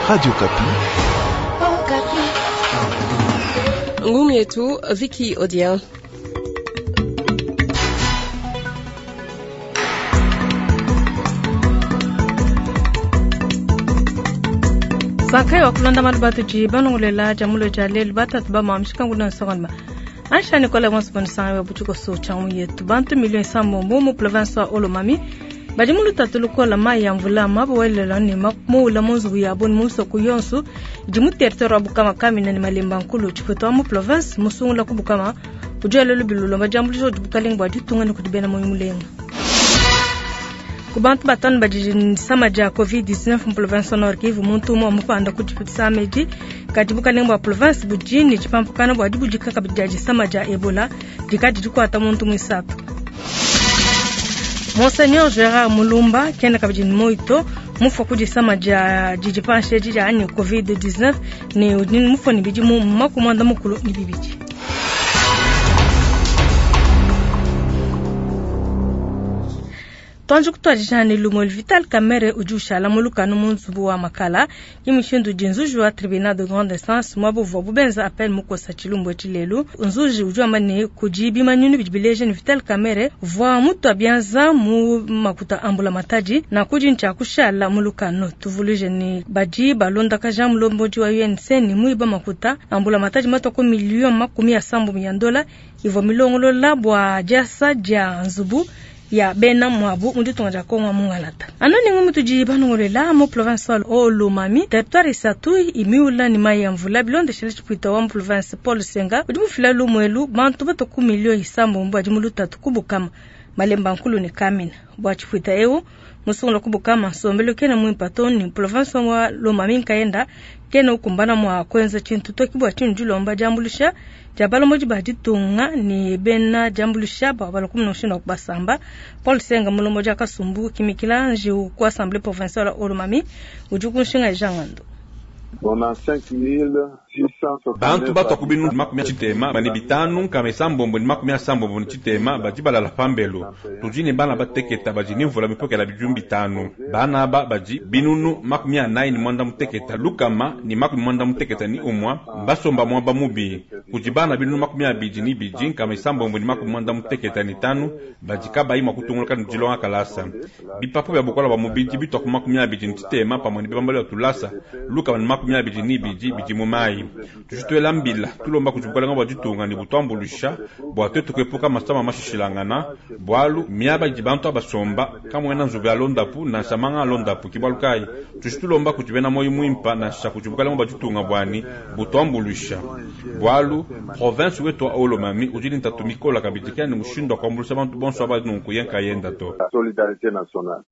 Radio Kapi. Ngumi yetu Vicky Odia. Sakai wa kulanda malibatu jibano ngulela jamulo jalel batatu ba mamshika nguna nsoganda. Aisha Nicola Monsbon sanwe butuko so chamu yetu bantu million sambo mu province wa Olomami. Bajimulu tatuluko la mai ya mvula mabo welela ni makmo la monzu ya bon muso kuyonsu jimu territoire abukama kamina ni malemba nkulu chifuto mu province musungu la kubukama ujalo lubilulo majambulu jo bukalengwa ditunga ni kudibena mu mulenga. Kubantu batan bajin samaja COVID-19 mu province Nord Kivu muntu mu mpanda kujipitsa meji katibuka nemba province bujini chipampukana bwa dibujika kabijaji samaja Ebola dikadi kwata muntu mwisatu. Monseigneur Gérard Mulumba kenda kabijin moito mufo kujisama ja jijipanshe jija anyo COVID-19 ni mufo ni bijimu makumanda mukulu ni bibiji. Tonju kutwajishani lumol Vital Kamerhe ujusha la mulukanu munzubu wa makala yimishindu jinzuju wa tribunal de grande instance mwabu vobu benza appel mukosa chilumbo chilelu unzuji ujua mani kujibi manyunu bijibileje ni Vital Kamerhe vwa mutu abianza mu makuta ambula mataji na kujincha kushala mulukanu tuvulije ni baji balonda kaja mulomboji wa UNC ni muiba makuta ambula mataji matoko milion makumi ya sambu $100 ivo milongolo labwa jasa ja nzubu ya bena mwabu munditu ngaja kongwa mungalata. Anani ngumutu jibanu ngolela mu provincial Olomami territoire satui imiula ni mai ya mvula bilonde shele chipuita wa province Paul Senga ujimu filalu mwelu bantu bato 10 milioni isambo mbu ajimu lutatu kubukama malemba nkulu ni kamina bwa chipuita ewu musungu la kubukama sombelo kena muimpatoni province wa Lomami nkaenda kena ukumbana mwa kwenza chintu toki bwa chinjulo mba jambulisha jabalo moji bajitunga ni bena jambulisha babalo kumnoshinda kubasamba Paul Senga mulomoja kasumbu kimikila nji kwa assemblée provinciale Olomami ujukunshinga jangando. Bantu bato kubinu makumia chitema bani bitanu kama sambombo ni makumia sambombo ni chitema bajibala la pambelo tujini bana bateketa bajini mvula mipoke la bijumbi tanu bana baji binunu makumia 9 mwanda muteketa lukama ni makumia mwanda muteketa ni umwa basomba mwamba mubi kujibana binunu makumia bijini bijin kama sambombo ni makumia mwanda muteketa ni tanu bajikaba ima kutunguluka njilonga kalasa bipapo ya bukola ba mubiji bitu makumia bijini chitema pamoni bambalo tulasa luka ni makumia bijini biji mumai tujitwela mbila tulomba kujukala ngaba jitunga ni butwambulusha bwa tetu kepuka masama mashishilangana bwalu miaba jibantu abasomba kamwena nzuga alonda pu na samanga alonda pu kibalukai tujitulomba kujibena moyo muimpa na sha kujukala ngaba jitunga bwani butwambulusha bwalu province wetu Olomami ujini ntatumikola kabitikani mushindo kwa mbulusa bantu bonso abadu nkuyenka yenda to solidarité nationale.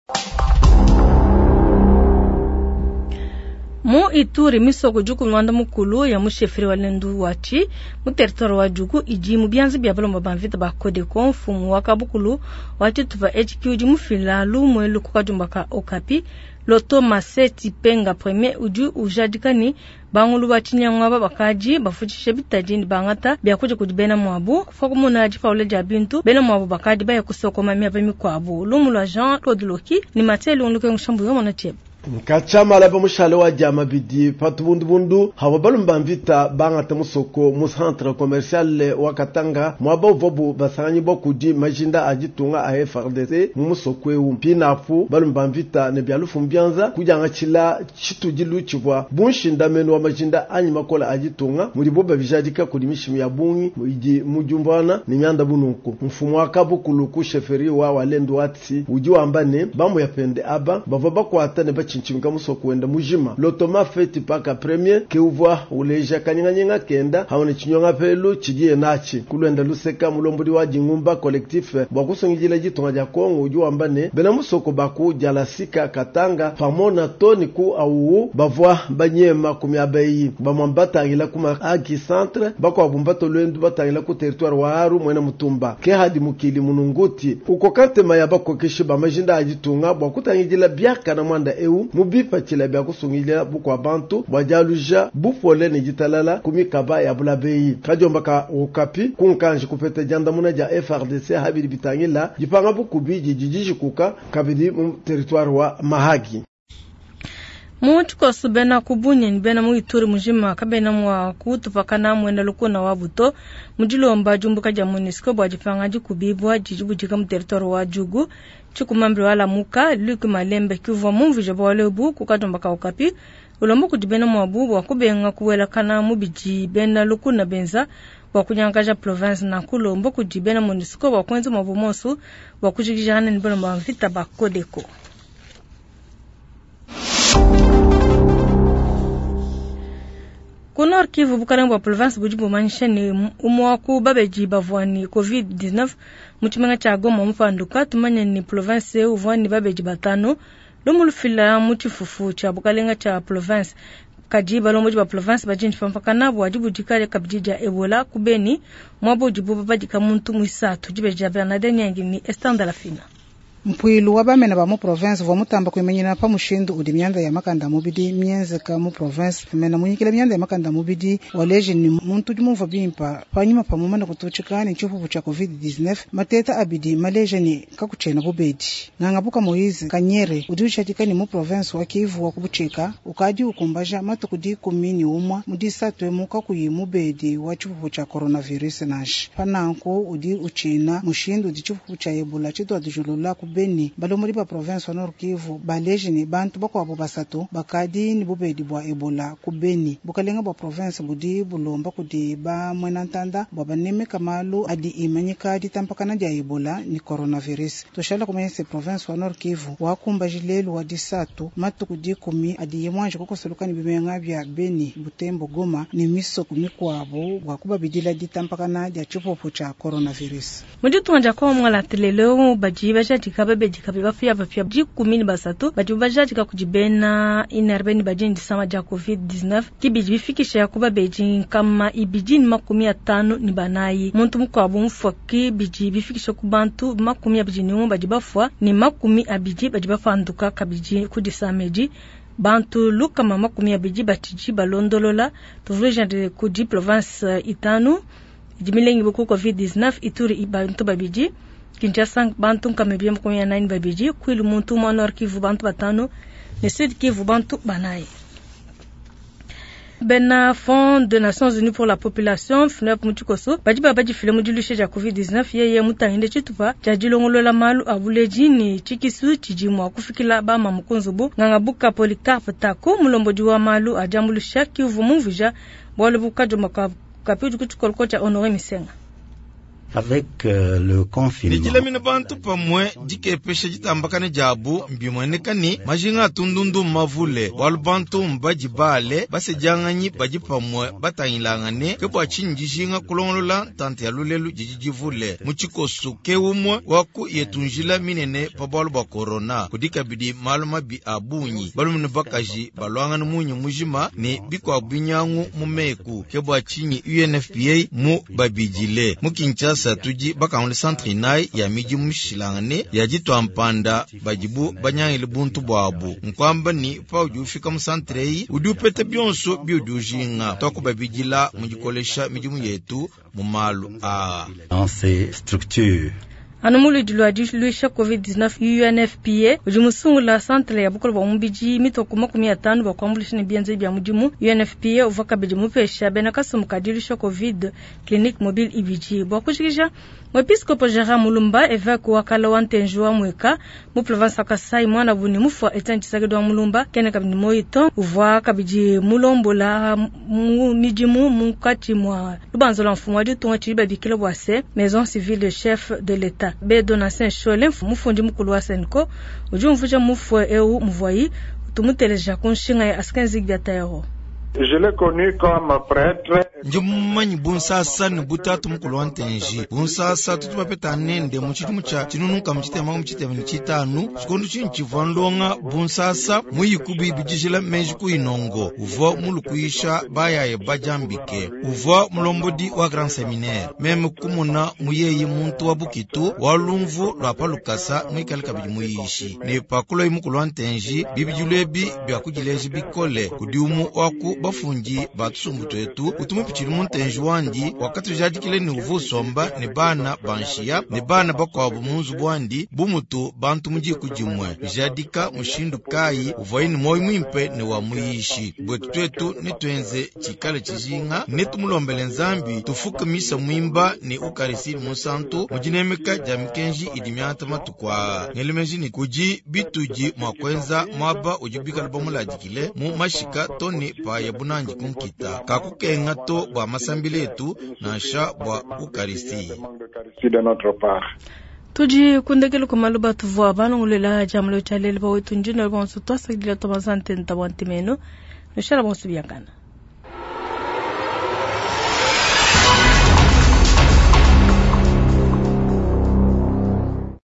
Mu Ituri misoko juku mwanda mukulu ya mushefiri wa lendu wachi mu territoire wa juku iji mu byanzi bya balomba banvita ba kode konfumu wakabukulu wachi tuva HQ ji mu filalu mwelu kukajumbaka Okapi loto maseti penga premier uju ujadikani bangulu bachinyangwa babakaji bafuchishe bitajini bangata byakuje kujibena mwabu fokumuna ajifa ule jabintu bena mwabu bakadi baya kusoko mamia bamikwabu lumulwa Jean Claude Loki ni mateli unluke ngushambu yomo na chebe Nkachama la bamushale wa jama bidi patubundu hawa balumba mvita bangata musoko mu centre commercial wa Katanga mwaba vobu basanyi bokudi majinda ajitunga a FRDC mu musoko ewu pinafu balumba mvita ne byalufu mbyanza kujanga chila chitujilu chibwa bunshinda meno wa majinda anyi makola ajitunga muri boba bijadika kuri mishimu ya bungi muiji mujumbana ni nyanda bununku mfumu wa kabukulu ku sheferi wa walendo watsi uji wambane bamu yapende aba bavaba kwatane chinchimika musoko wenda mujima lotoma feti paka premier ke uvwa uleja kanyanga kenda haone chinyonga pelu chigiye nachi kulwenda luseka mulombodi wa jingumba collectif bakusongijila jitonga ja Kongo ujuambane bena musoko baku jalasika Katanga pamona toni ku au bavwa banyema kumyabeyi bamwambata ila kuma agi centre bako abumbato lwendu batangila ku territoire wa Aru mwena mutumba ke hadi mukili mununguti uko kante mayaba ko kishiba majinda ajitunga bakutangijila byaka na mwanda eu mubipa chila bya kusungilya bukwa bantu bajaluja bufole ni jitalala kumikaba ya bulabeyi kajomba ka Okapi kunkanje kupete janda muna ja FRDC habiri bitangila jipanga bukubi jijiji kuka kabidi mu territoire wa Mahagi. Muchiko subena kubunya nibena muituri mujima kabena mwa kutupakana mwenda lukuna wabuto mujilomba jumbuka ja MONUSCO bwajifangaji kubibwa jijibujika mu territoire wa Jugu chikumambri wala muka Luc Malembe kivu mumvije bwalebu kukatomba ka okapi ulombo kujibena mwabu wakubenga kuwela kana mubiji bena lukuna benza wakunyangaja province na kulombo kujibena MONUSCO wakwenza mabumosu wakujigijana nibona mvita bakodeko. Kunor Kivu bukarangwa province bujibu mansheni umwaku babeji bavwani COVID-19 muchimanga cha Goma mfanduka tumanya ni province uvwani babeji batano lumulufila muchifufu cha bukalenga cha province kajiba lomoji ba province bajinji pampakana bwajibu jikale kabjija Ebola kubeni mwabo jibu babajika muntu mwisatu jibeja Bernard Nyangi estanda la fina. Mpuilu wabamena ba mu province vo mutamba kwemenyina pa mushindu udi myanda ya makanda mubidi myenze ka mu province mena munyikile myanda ya makanda mubidi waleje ni muntu jumva bimpa panyuma pa mumana kutochikani chupu cha COVID-19 mateta abidi maleje ni kakuchena bubedi ngangabuka Moize Kanyere udichatikani mu province wa Kivu wa kubucheka ukadi ukumbaja matukudi kumini umwa mudisatwe muka kuyimu bedi wa chupu cha coronavirus nash pananko udi uchina mushindu udi chupu cha Ebola chido adujulula Beni balomori ba province wa Nord Kivu baleje ni bantu bako abo basatu bakadi ni bubedi bwa Ebola ku Beni bukalenga bwa province budi bulomba kudi ba mwenantanda bwa baneme kamalu adi imanyika di tampakana dia Ebola ni coronavirus toshala kumense province wa Nord Kivu wakumba jilelu wa disatu matukudi kumi adi yemwanje kokosolukani bimenga bya Beni Butembo Goma ni miso kumikwabo wakuba bidila di tampakana dia chupopo cha coronavirus mujitu wanja kwa mwala teleleo bajiba chatika babeji kabibafia bafia jikumini basatu bajibajaji ka kujibena inerbeni bajindi sama ja COVID-19 kibiji bifikisha yakuba beji kama ibijini 50 ni banayi muntu mukwabu mfoki biji bifikisha kubantu 10 abijini bajibafwa ni 10 abiji bajibafanduka kabiji kudisameji bantu luka 10 abiji batiji balondolola tuvreja de kudi province itanu jimilengi buku COVID-19 Ituri ibantu babiji Kinshasa bantu kamebia 9 babiji kwilu muntu Nord Kivu bantu batano ne Sud Kivu bantu banaye. Bena Fonds des Nations Unies pour la Population FNUAP muchikoso bajiba baji file mujulishe ja COVID-19 yeye mutahinde chitupa jajilongolola malu abuleji ni chikisu chijimwa kufikila ba mamukunzubu ngangabuka Polycarpe tako mulomboji wa malu ajambulisha Kivu muvija bwalebuka jomaka kapiu kuchukolko cha Honoré Misenga. Avec le confinement. Nijile mine bantu pamwe dike peshe jitambakane jabu mbimwenekani majinga tundundu mavule walu bantu mbaji bale base janganyi baji pamwe batangilangane kebwa chinjishinga kulongolola tante ya lulelu jijivule muchikosu keumwe waku yetunjila minene pabalu ba corona kudika bidi maluma bi abunyi balu mine bakaji balwangana munyi mujima ni bikwa binyangu mumeku kebwa chinyi UNFPA mu babijile mukinchasa tuji bakaunle centre nai ya miji mushilangane ya jitu ampanda bajibu banyangile buntu bwabu nkwamba ni pa ujufika mu centre yi udupete byonso byudujinga toko babijila mujikolesha miji yetu mu malu dans ces structures. Anumuli diluisha COVID-19 UNFPA ujimusungu la centre ya bukolo ba umbiji mitoko 15 ba kwambulisha ni bienze bya mujimu UNFPA uvaka bijimu pesha bena kasum kadilisha COVID clinique mobile ibiji bwa kushikisha Mwepiskopo Jara Mulumba evako wakala wantenjua mweka mu province Kasai mwana buni mufwa etanchi sagedo wa Mulumba kene kabini moito uvwa kabiji mulombola mijimu mukati mwa lubanzo mfumu wadi tuwa chiba bikilo bwase maison civile de chef de l'État be donation shole mfundi mukulu wa senko ujumfuja mufwa eu mvwayi tumuteleja kunshinga ya askanzi gyatayero. Je l'ai connu comme prêtre. Njumanyi bunsasa ni butatu mukulu wantenji. Bunsasa tutupapeta nende muchitu mucha chinunuka mchitema mchitema chitanu. Chikondu chinchivandonga bunsasa muyikubi bijishila mejiku inongo. Uvo mulukuisha bayaye bajambike. Uvo mulombodi wa Grand Seminaire. Meme kumuna muyeyi muntu wa bukitu walumvu lwapa lukasa muikalika bijimuyishi. Ne pakulo mukulu wantenji bibijulebi biakujileji bikole kudiumu waku bafungi batusumbuto etu utumu pichili muntenji wandi wakati jadikile ni uvusomba ni bana banshiya ni bana bakwabo munzu bwandi bumutu bantu muji kujimwe jadika mushindu kai uvaini moi mwimpe ni wa muishi bwetu twetu ni twenze chikale chijinga ni tumulombele nzambi tufuka misa mwimba ni ukarisi musantu mujinemeka jamikenji idimiata matukwa ngelemeji ni kuji bituji mwakwenza mwaba ujibika lubamula jikile mu mashika toni pa yabunanji kunkita kakukenga to bwa masambile etu na sha bwa ukarisi tuji kundekele kumaluba tuvoa banongulela jamlo chalele ba wetunjina bonso twasa dila tomazante ntawantimeno no shala bonso biakana